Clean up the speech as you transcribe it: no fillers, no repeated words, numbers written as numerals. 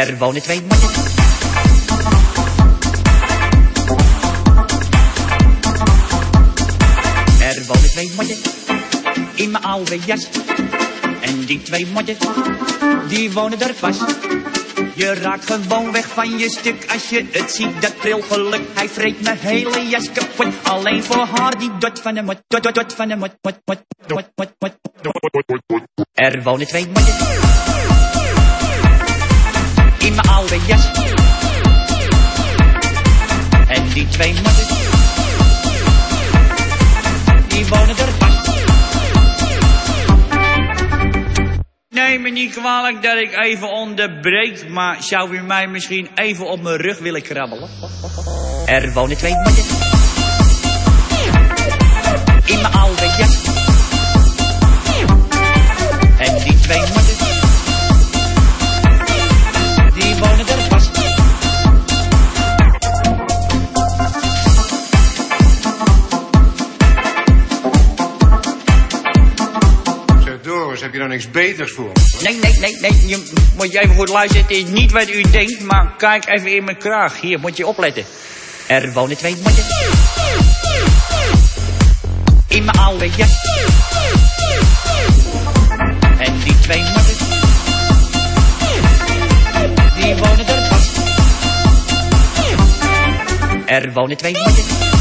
Er wonen twee motten. Er wonen twee motten in mijn oude jas. En die twee motten, die wonen er vast. Je raakt gewoon weg van je stuk als je het ziet, dat trilgeluk. Hij vreet mijn hele jas kapot, alleen voor haar die dot van de mot. Dot van de mot. Er wonen twee motten in mijn oude jas. En die twee motten, die wonen er vast. Neem me niet kwalijk dat ik even onderbreek, maar zou u mij misschien even op mijn rug willen krabbelen? Er wonen twee motten in mijn oude jas. En die twee motten, die wonen er vast. Doris, heb je nou niks beters voor? Nee. Je moet je even goed luisteren. Het is niet wat u denkt, maar kijk even in mijn kraag. Hier, moet je opletten. Er wonen twee motten in mijn oude jas. En die twee motten, die wonen er vast. Er wonen twee motten